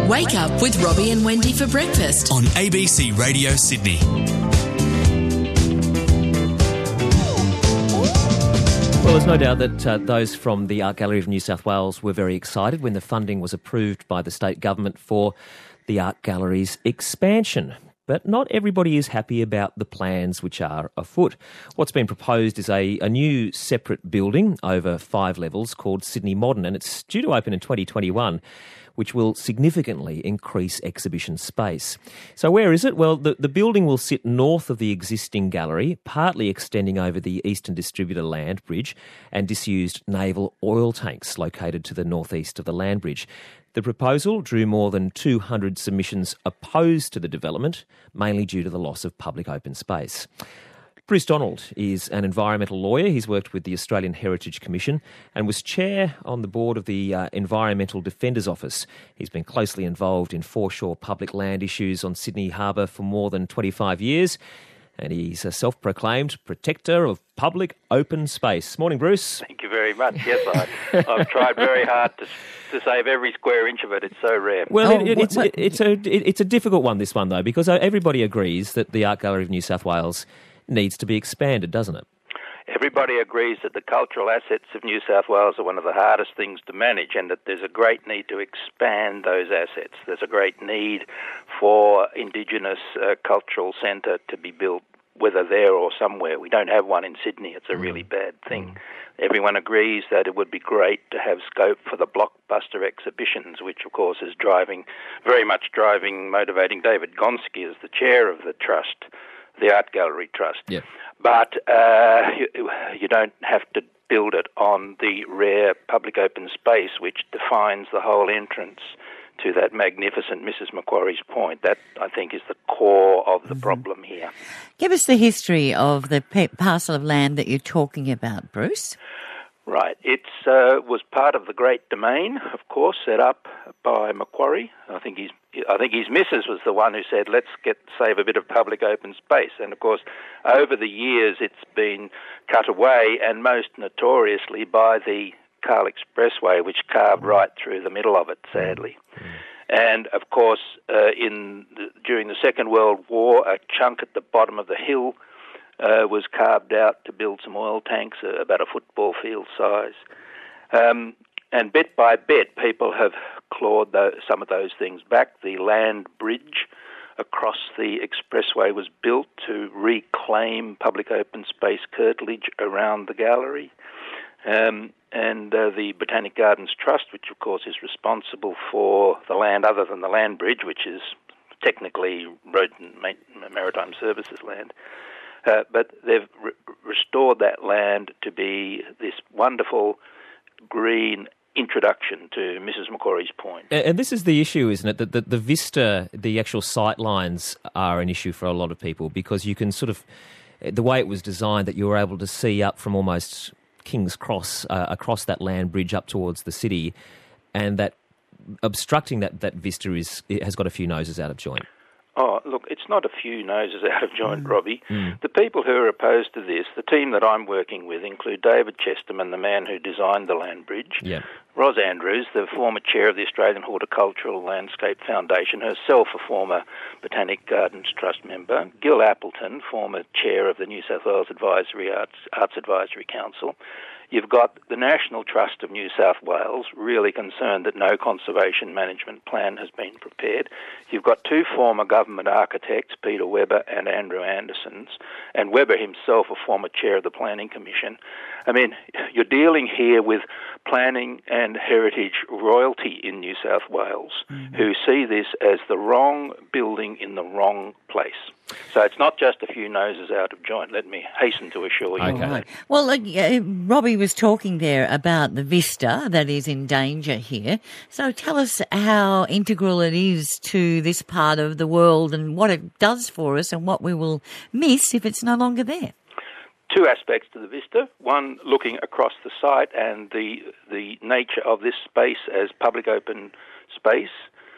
Wake up with Robbie and Wendy for breakfast on ABC Radio Sydney. Well, there's no doubt that those from the Art Gallery of New South Wales were very excited when the funding was approved by the state government for the Art Gallery's expansion. But not everybody is happy about the plans which are afoot. What's been proposed is a new separate building over 5 levels called Sydney Modern, and it's due to open in 2021, which will significantly increase exhibition space. So where is it? Well, the building will sit north of the existing gallery, partly extending over the Eastern Distributor land bridge and disused naval oil tanks located to the northeast of the land bridge. The proposal drew more than 200 submissions opposed to the development, mainly due to the loss of public open space. Bruce Donald is an environmental lawyer. He's worked with the Australian Heritage Commission and was chair on the board of the Environmental Defenders Office. He's been closely involved in foreshore public land issues on Sydney Harbour for more than 25 years. And he's a self-proclaimed protector of public open space. Morning, Bruce. Thank you very much. Yes, I've tried very hard to save every square inch of it. It's so rare. Well, it's a difficult one, this one, though, because everybody agrees that the Art Gallery of New South Wales needs to be expanded, doesn't it? Everybody agrees that the cultural assets of New South Wales are one of the hardest things to manage, and that there's a great need to expand those assets. There's a great need for Indigenous cultural centre to be built, whether there or somewhere. We don't have one in Sydney. It's a really bad thing. Everyone agrees that it would be great to have scope for the blockbuster exhibitions, which of course is motivating David Gonski as the chair of the trust, the Art Gallery Trust. Yeah. But you don't have to build it on the rare public open space which defines the whole entrance to that magnificent Mrs. Macquarie's Point. That, I think, is the core of the problem here. Give us the history of the parcel of land that you're talking about, Bruce. Right. It was part of the Great Domain, of course, set up by Macquarie. I think his missus was the one who said, let's save a bit of public open space. And, of course, over the years it's been cut away, and most notoriously by the Cahill Expressway, which carved right through the middle of it, sadly. And, of course, during the Second World War, a chunk at the bottom of the hill was carved out to build some oil tanks, about a football field size. And bit by bit, people have clawed some of those things back. The land bridge across the expressway was built to reclaim public open space curtilage around the gallery. And the Botanic Gardens Trust, which of course is responsible for the land other than the land bridge, which is technically Road and Maritime Services land, but they've restored that land to be this wonderful green introduction to Mrs. Macquarie's Point. And this is the issue, isn't it? That the vista, the actual sight lines are an issue for a lot of people, because you can sort of, the way it was designed, that you were able to see up from almost King's Cross across that land bridge up towards the city, and that obstructing that vista has got a few noses out of joint. Oh, look, it's not a few noses out of joint, Robbie. The people who are opposed to this, the team that I'm working with, include David Chesterman, the man who designed the land bridge, Ros Andrews, the former chair of the Australian Horticultural Landscape Foundation, herself a former Botanic Gardens Trust member, Gil Appleton, former chair of the New South Wales Arts Advisory Council. You've got the National Trust of New South Wales, really concerned that no conservation management plan has been prepared. You've got 2 former government architects, Peter Webber and Andrew Andersons, and Webber himself a former chair of the Planning Commission. I mean, you're dealing here with planning and heritage royalty in New South Wales who see this as the wrong building in the wrong place. So it's not just a few noses out of joint, let me hasten to assure you. Okay. Right. Well, Robbie was talking there about the vista that is in danger here. So tell us how integral it is to this part of the world and what it does for us and what we will miss if it's no longer there. 2 aspects to the vista. One, looking across the site and the nature of this space as public open space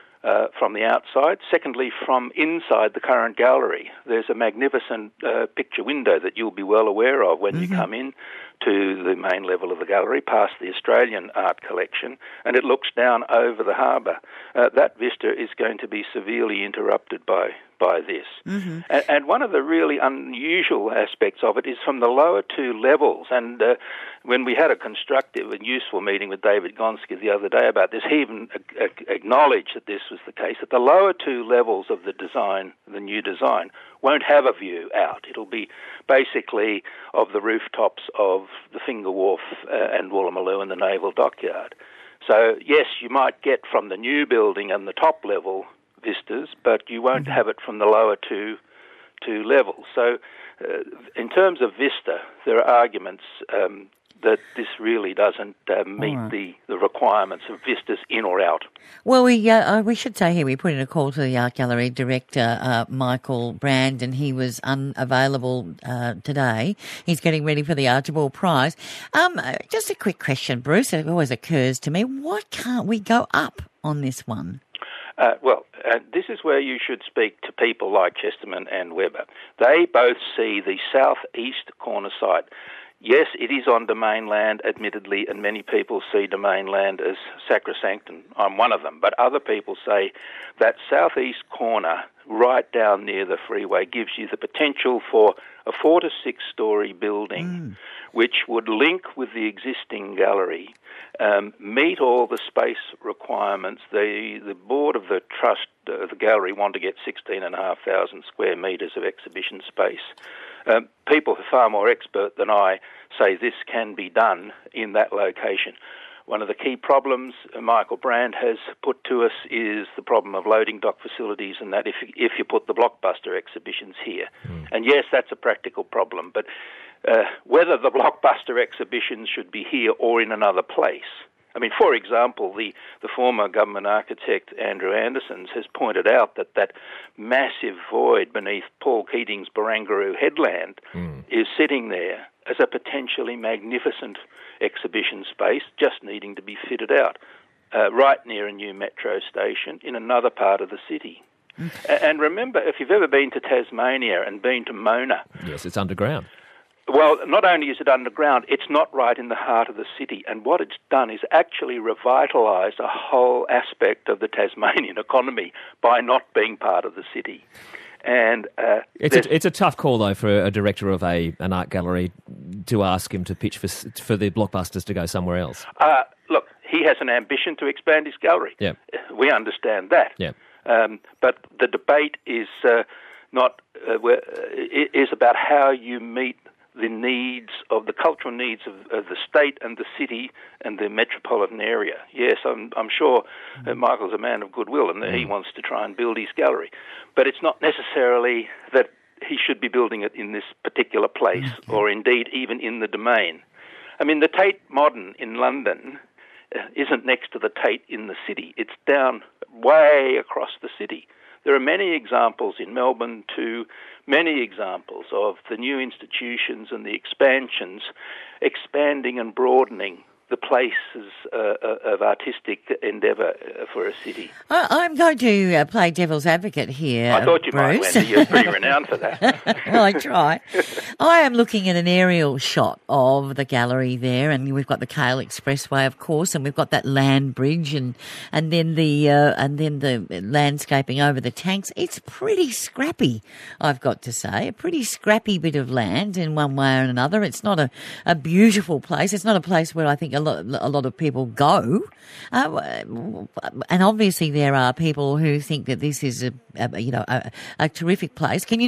from the outside. Secondly, from inside the current gallery, there's a magnificent picture window that you'll be well aware of when you come in to the main level of the gallery, past the Australian art collection, and it looks down over the harbour. That vista is going to be severely interrupted by this. Mm-hmm. And one of the really unusual aspects of it is from the lower two levels. And when we had a constructive and useful meeting with David Gonski the other day about this, he even acknowledged that this was the case, that the lower two levels of the design, the new design, won't have a view out. It'll be basically of the rooftops of the Finger Wharf and Woolloomooloo and the Naval Dockyard. So, yes, you might get from the new building and the top level vistas, but you won't have it from the lower two levels. So in terms of vista, there are arguments that this really doesn't meet the requirements of vistas in or out. Well, we should say here we put in a call to the Art Gallery director, Michael Brand, and he was unavailable today. He's getting ready for the Archibald Prize. Just a quick question, Bruce. It always occurs to me, why can't we go up on this one? This is where you should speak to people like Chesterman and Webber. They both see the southeast corner site. Yes, it is on domain land, admittedly, and many people see domain land as sacrosanct, and I'm one of them. But other people say that southeast corner, right down near the freeway, gives you the potential for a 4 to 6 story building, which would link with the existing gallery, meet all the space requirements. The board of the trust, the gallery, want to get 16,500 square metres of exhibition space. People who are far more expert than I say this can be done in that location. One of the key problems Michael Brand has put to us is the problem of loading dock facilities, and that if you put the blockbuster exhibitions here. And yes, that's a practical problem, but whether the blockbuster exhibitions should be here or in another place. I mean, for example, the former government architect, Andrew Andersons, has pointed out that massive void beneath Paul Keating's Barangaroo headland is sitting there as a potentially magnificent exhibition space just needing to be fitted out, right near a new metro station in another part of the city. And remember, if you've ever been to Tasmania and been to Mona... Yes, it's underground. Well, not only is it underground, it's not right in the heart of the city. And what it's done is actually revitalised a whole aspect of the Tasmanian economy by not being part of the city. And it's a tough call, though, for a director of an art gallery to ask him to pitch for the blockbusters to go somewhere else. Look, he has an ambition to expand his gallery. Yeah. We understand that. Yeah. But the debate is is about how you meet the needs of the cultural needs of the state and the city and the metropolitan area. Yes, I'm sure Michael's a man of goodwill and that he wants to try and build his gallery. But it's not necessarily that he should be building it in this particular place or indeed even in the domain. I mean, the Tate Modern in London isn't next to the Tate in the city. It's down way across the city. There are many examples in Melbourne too, many examples of the new institutions and the expansions expanding and broadening the places of artistic endeavour for a city. I'm going to play devil's advocate here, I thought you Bruce. might, Wendy. You're pretty renowned for that. Well, I try. I am looking at an aerial shot of the gallery there, and we've got the Kale Expressway, of course, and we've got that land bridge, and then the landscaping over the tanks. It's pretty scrappy, I've got to say. A pretty scrappy bit of land in one way or another. It's not a beautiful place. It's not a place where I think a lot of people go, and obviously there are people who think that this is a terrific place. Can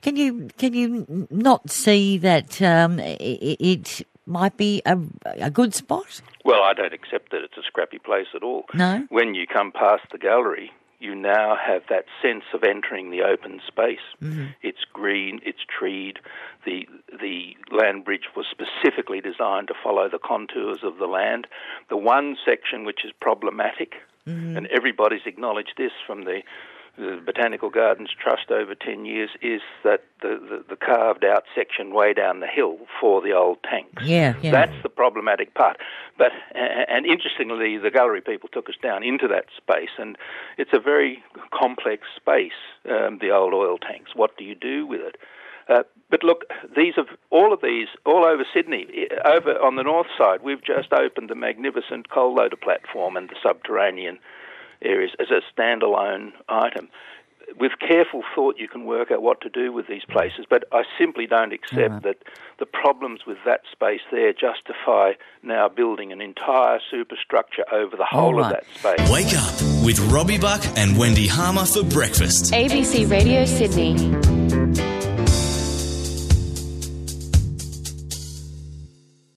you not see that it might be a good spot? Well, I don't accept that it's a scrappy place at all. No. When you come past the gallery, you now have that sense of entering the open space. Mm-hmm. It's green, it's treed. The land bridge was specifically designed to follow the contours of the land. The one section which is problematic, and everybody's acknowledged this from the Botanical Gardens Trust over 10 years, is that the carved out section way down the hill for the old tanks. Yeah. That's the problematic part. But and interestingly, the gallery people took us down into that space, and it's a very complex space, the old oil tanks. What do you do with it? But look, all over Sydney. Over on the north side, we've just opened the magnificent coal loader platform and the subterranean areas as a standalone item. With careful thought, you can work out what to do with these places, but I simply don't accept that the problems with that space there justify now building an entire superstructure over the whole of that space. Wake up with Robbie Buck and Wendy Harmer for breakfast. ABC Radio Sydney.